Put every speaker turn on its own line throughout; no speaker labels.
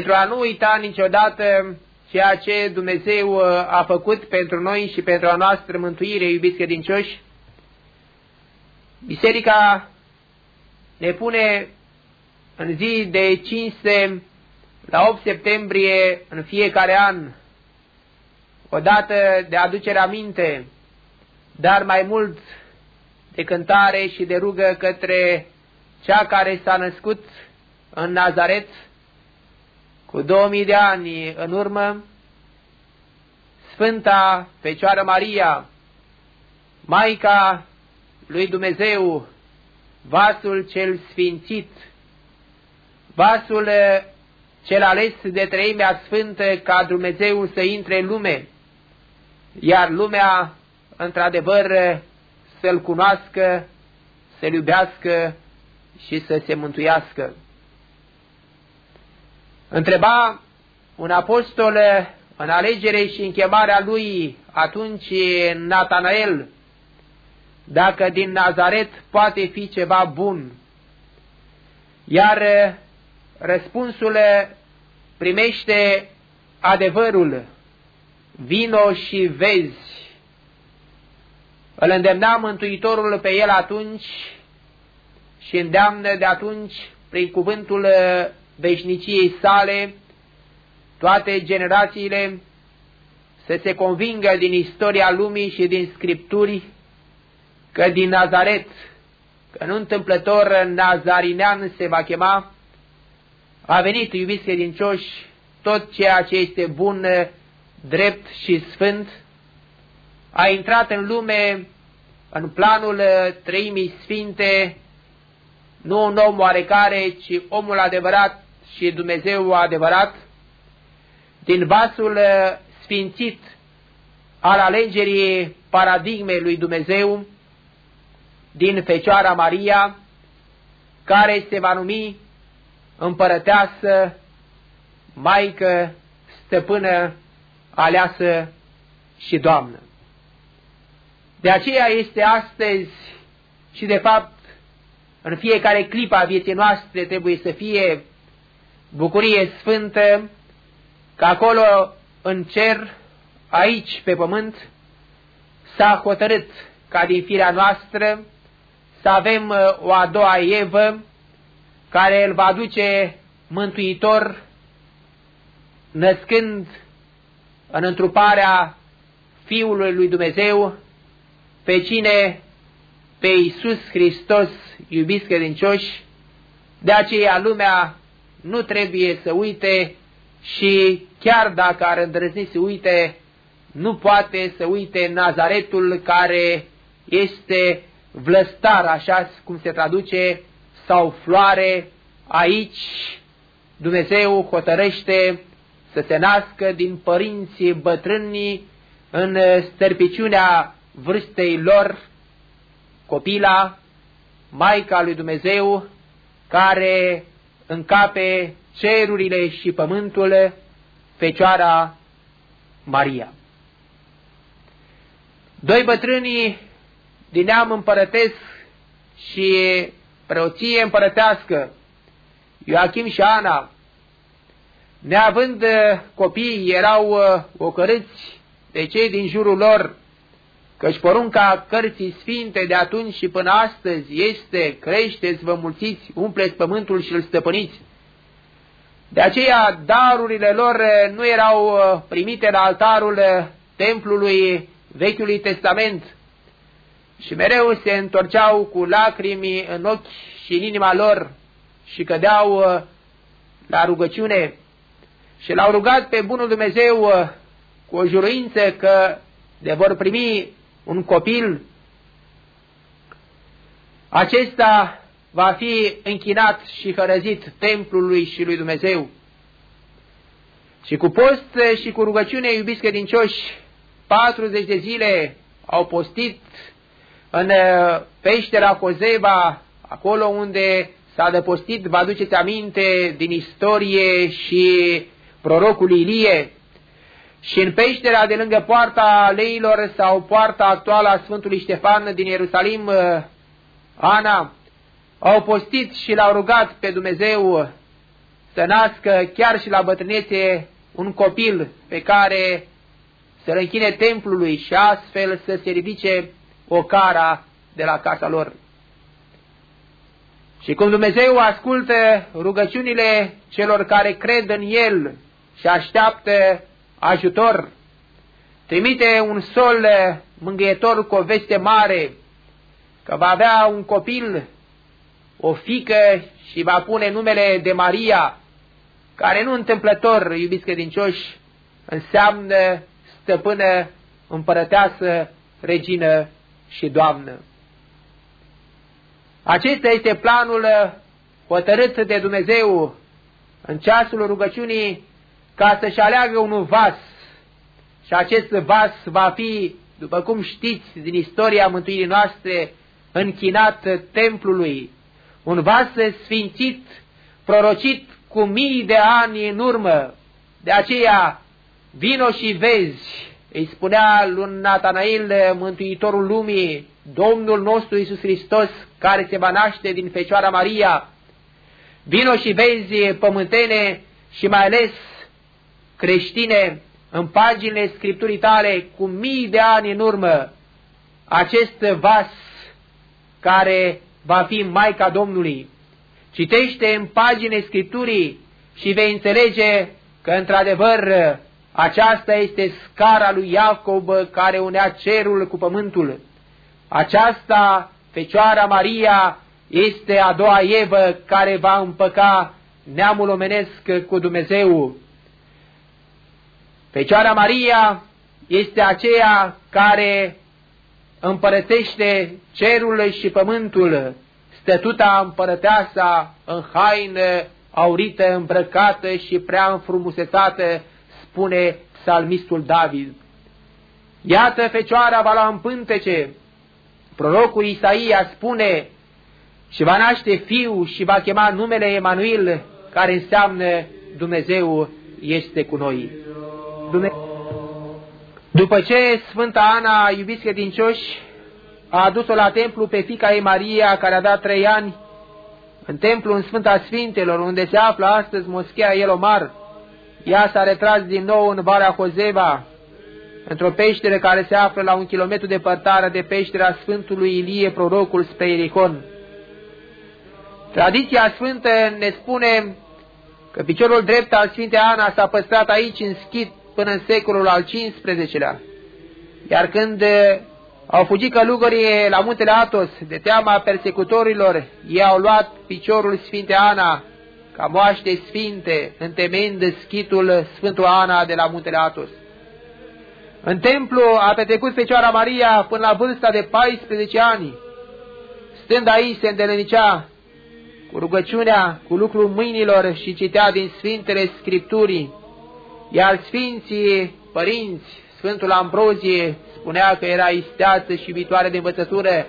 pentru a nu uita niciodată ceea ce Dumnezeu a făcut pentru noi și pentru a noastră mântuire, iubiți credincioși, Biserica ne pune în zi de cinste la 8 septembrie în fiecare an o dată de aducere aminte, dar mai mult de cântare și de rugă către cea care s-a născut în Nazaret cu 2000 de ani în urmă, Sfânta Fecioară Maria, Maica lui Dumnezeu, vasul cel sfințit, vasul cel ales de Treimea Sfântă ca Dumnezeu să intre în lume, iar lumea, într-adevăr, să-L cunoască, să-L iubească și să se mântuiască. Întreba un apostol în alegere și în chemarea lui atunci Natanael dacă din Nazaret poate fi ceva bun. Iar răspunsul primește adevărul: vino și vezi. Îl îndemna Mântuitorul pe el atunci și îndeamnă de atunci, prin cuvântul veșniciei sale, toate generațiile să se convingă din istoria lumii și din Scripturi că din Nazaret, că nu întâmplător Nazarinean se va chema, a venit, iubiți credincioși, tot ceea ce este bun, drept și sfânt, a intrat în lume, în planul Treimii Sfinte, nu un om oarecare, ci omul adevărat și Dumnezeu adevărat, din vasul sfințit al alegerii paradigmei lui Dumnezeu, din Fecioara Maria, care se va numi împărăteasă, Maică, Stăpână, Aleasă și Doamnă. De aceea este astăzi și de fapt în fiecare clipă a vieții noastre trebuie să fie bucurie sfântă, că acolo în cer, aici pe pământ, s-a hotărât ca din firea noastră să avem o a doua Evă, care îl va aduce Mântuitor, născând în întruparea Fiului lui Dumnezeu pe cine? Pe Iisus Hristos, iubiți credincioși. De aceea lumea nu trebuie să uite și chiar dacă ar îndrăzni să uite, nu poate să uite Nazaretul, care este vlăstar, așa cum se traduce, sau floare. Aici Dumnezeu hotărăște să se nască din părinții bătrâni în stărpiciunea vârstei lor, copila, Maica lui Dumnezeu, care încape cerurile și pământul, Fecioara Maria. Doi bătrâni din neam împărătesc și preoție împărătească, Ioachim și Ana, neavând copii, erau ocărâți de cei din jurul lor, căci porunca cărții sfinte de atunci și până astăzi este: creșteți, vă mulțiți, umpleți pământul și îl stăpâniți. De aceea darurile lor nu erau primite la altarul templului Vechiului Testament și mereu se întorceau cu lacrimi în ochi și în inima lor și cădeau la rugăciune și l-au rugat pe bunul Dumnezeu cu o juruință că de vor primi un copil, acesta va fi închinat și hărăzit templului și lui Dumnezeu. Și cu post și cu rugăciune, iubiți credincioși, 40 de zile au postit în peștera Cozeba, acolo unde s-a adăpostit, vă aduceți aminte, din istorie și prorocul Ilie. Și în peștera de lângă poarta leilor sau poarta actuală a Sfântului Ștefan din Ierusalim, Ana, au postit și l-au rugat pe Dumnezeu să nască chiar și la bătrânețe un copil pe care să-l închine templului și astfel să se ridice ocara de la casa lor. Și cum Dumnezeu ascultă rugăciunile celor care cred în El și așteaptă ajutor, trimite un sol mângâietor cu o veste mare, că va avea un copil, o fiică și va pune numele de Maria, care nu întâmplător, iubiți credincioși, înseamnă stăpână, împărăteasă, regină și doamnă. Acesta este planul hotărât de Dumnezeu în ceasul rugăciunii ca să-și aleagă un vas. Și acest vas va fi, după cum știți din istoria mântuirii noastre, închinat templului. Un vas sfințit, prorocit cu mii de ani în urmă. De aceea, vino și vezi, îi spunea lui Natanail, Mântuitorul lumii, Domnul nostru Iisus Hristos, care se va naște din Fecioara Maria. Vino și vezi, pământene și mai ales creștine, în paginile Scripturii tale, cu mii de ani în urmă, acest vas care va fi Maica Domnului. Citește în paginile Scripturii și vei înțelege că, într-adevăr, aceasta este scara lui Iacob care unea cerul cu pământul. Aceasta, Fecioara Maria, este a doua Evă care va împăca neamul omenesc cu Dumnezeu. Fecioara Maria este aceea care împărățește cerul și pământul, stătuta împărăteasa în haină aurită, îmbrăcată și prea înfrumusețată, spune psalmistul David. Iată, Fecioara va lua în pântece. Prorocul Isaia spune: și va naște fiu și va chema numele Emanuel, care înseamnă Dumnezeu este cu noi. După ce Sfânta Ana, iubiți credincioși, a adus-o la templu pe fiica ei Maria, care avea 3 ani, în templu în Sfânta Sfintelor, unde se află astăzi moschea Elomar, ea s-a retras din nou în Valea Hozeva, într-o peșteră care se află la 1 kilometru departare de peștera Sfântului Ilie, prorocul, spre Ierihon. Tradiția sfântă ne spune că piciorul drept al Sfintei Ana s-a păstrat aici în Schid până în secolul al XV-lea, iar când au fugit călugării la muntele Athos de teama persecutorilor, ei au luat piciorul Sfintei Ana ca moaște sfinte, întemeind schitul Sfântul Ana de la muntele Athos. În templu a petrecut Fecioara Maria până la vârsta de 14 ani. Stând aici se îndeletnicea cu rugăciunea, cu lucrul mâinilor și citea din Sfintele Scripturii, iar Sfinții Părinți, Sfântul Ambrozie, spunea că era isteață și viitoare de învățătură.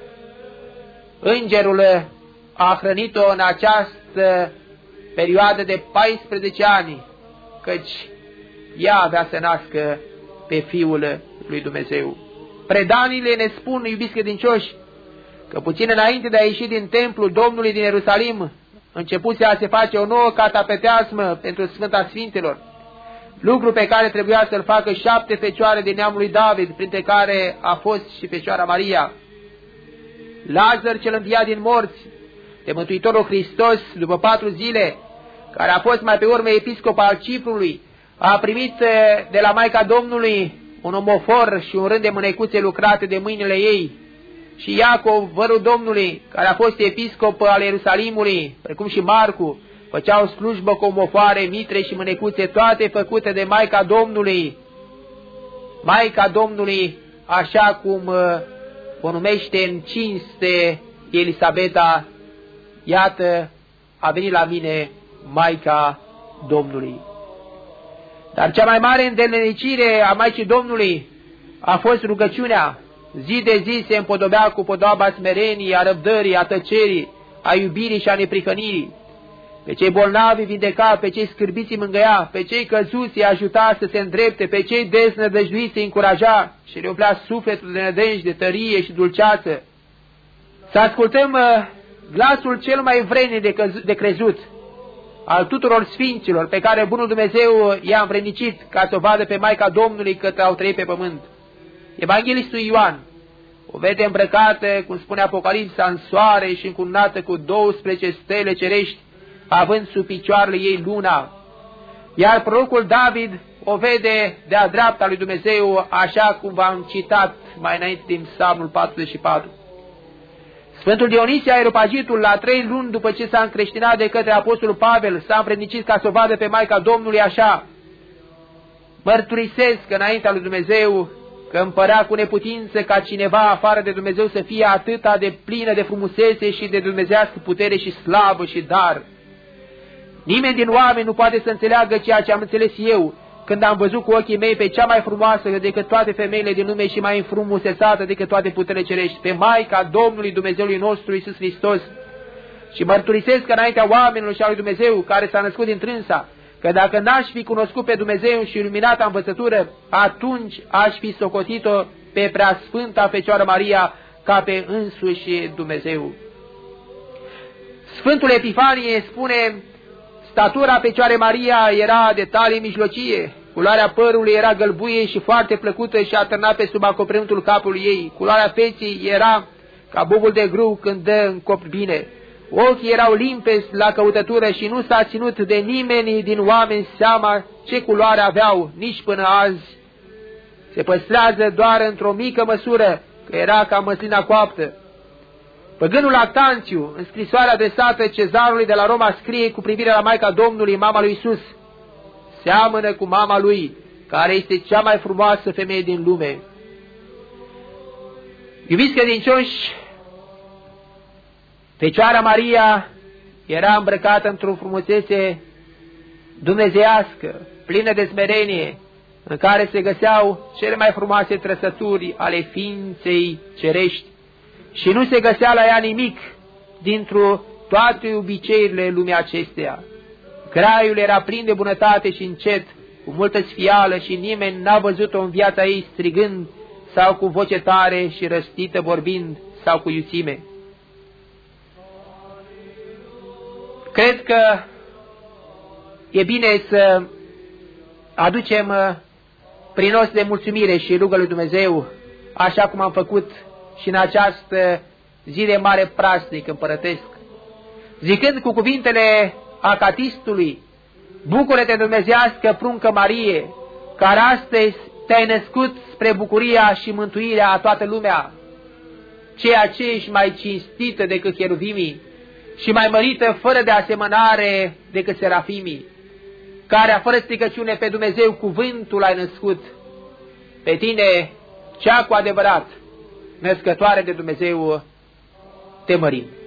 Îngerul a hrănit-o în această perioadă de 14 ani, căci ea avea să nască pe Fiul lui Dumnezeu. Predanile ne spun, iubiți credincioși, că puțin înainte de a ieși din templul Domnului din Ierusalim, începuse a se face o nouă catapeteasmă pentru Sfânta Sfintelor, lucru pe care trebuia să-l facă 7 fecioare din neamul lui David, printre care a fost și Fecioara Maria. Lazar, cel înviat din morți de Mântuitorul Hristos, după 4 zile, care a fost mai pe urmă episcop al Ciprului, a primit de la Maica Domnului un omofor și un rând de mânecuțe lucrate de mâinile ei. Și Iacov, vărul Domnului, care a fost episcop al Ierusalimului, precum și Marcu, făceau slujbă cu omofoare, mitre și mânecuțe, toate făcute de Maica Domnului. Maica Domnului, așa cum o numește în cinste Elisabeta, iată, a venit la mine Maica Domnului. Dar cea mai mare îndeletnicire a Maicii Domnului a fost rugăciunea. Zi de zi se împodobea cu podoaba smereniei, a răbdării, a tăcerii, a iubirii și a neprihănirii. Pe cei bolnavi vindeca, pe cei scârbiți îi mângâia, pe cei căzuți îi ajuta să se îndrepte, pe cei deznădăjduiți îi încuraja și le umplea sufletul de nădejde, tărie și dulceață. Să ascultăm glasul cel mai vrednic de crezut al tuturor sfinților pe care bunul Dumnezeu i-a învrednicit ca să o vadă pe Maica Domnului cât au trăit pe pământ. Evanghelistul Ioan o vede îmbrăcată, cum spune Apocalipsa, în soare și încununată cu 12 stele cerești, având sub picioarele ei luna. Iar prorocul David o vede de-a dreapta lui Dumnezeu, așa cum v-am citat mai înainte din Psalmul 44. Sfântul Dionisie Areopagitul, la 3 luni după ce s-a încreștinat de către Apostolul Pavel, s-a împrednicit ca să o vadă pe Maica Domnului așa: mărturisesc înaintea lui Dumnezeu că îmi părea cu neputință ca cineva afară de Dumnezeu să fie atâta de plină de frumusețe și de dumnezeiască putere și slavă și dar. Nimeni din oameni nu poate să înțeleagă ceea ce am înțeles eu când am văzut cu ochii mei pe cea mai frumoasă decât toate femeile din lume și mai înfrumusețată decât toate puterile cerești, pe Maica Domnului Dumnezeului nostru Iisus Hristos. Și mărturisesc înaintea oamenilor și a lui Dumnezeu care s-a născut din trânsa, că dacă n-aș fi cunoscut pe Dumnezeu și iluminata învățătură, atunci aș fi socotit-o pe Preasfânta Fecioară Maria ca pe însuși Dumnezeu. Sfântul Epifanie spune: statura Fecioarei Maria era de talie mijlocie, culoarea părului era gălbuie și foarte plăcută și atârna pe sub acoperimentul capului ei, culoarea feței era ca bobul de grâu când dă în cop bine. Ochii erau limpezi la căutătură și nu s-a ținut de nimeni din oameni seama ce culoare aveau, nici până azi. Se păstrează doar într-o mică măsură, că era ca măslina coaptă. Păgânul Lactanțiu, în scrisoarea adresată cezarului de la Roma, scrie cu privire la Maica Domnului, mama lui Iisus: seamănă cu mama lui, care este cea mai frumoasă femeie din lume. Iubiți credincioși, Fecioara Maria era îmbrăcată într-o frumusețe dumnezeiască, plină de smerenie, în care se găseau cele mai frumoase trăsături ale ființei cerești și nu se găsea la ea nimic dintr-o toate obiceiurile lumii acesteia. Graiul era plin de bunătate și încet, cu multă sfială, și nimeni n-a văzut-o în viața ei strigând sau cu voce tare și răstită vorbind sau cu iuțime. Cred că e bine să aducem prin os de mulțumire și rugă lui Dumnezeu, așa cum am făcut și în această zi de mare praznic împărătesc, zicând cu cuvintele acatistului: bucură-te, dumnezeiască pruncă Marie, care astăzi te-ai născut spre bucuria și mântuirea a toată lumea, ceea ce ești mai cinstită decât cheruvimii și mai mărită fără de asemănare decât serafimii, care fără stricăciune pe Dumnezeu cuvântul ai născut. Pe tine, cea cu adevărat născătoare de Dumnezeu, te mărim.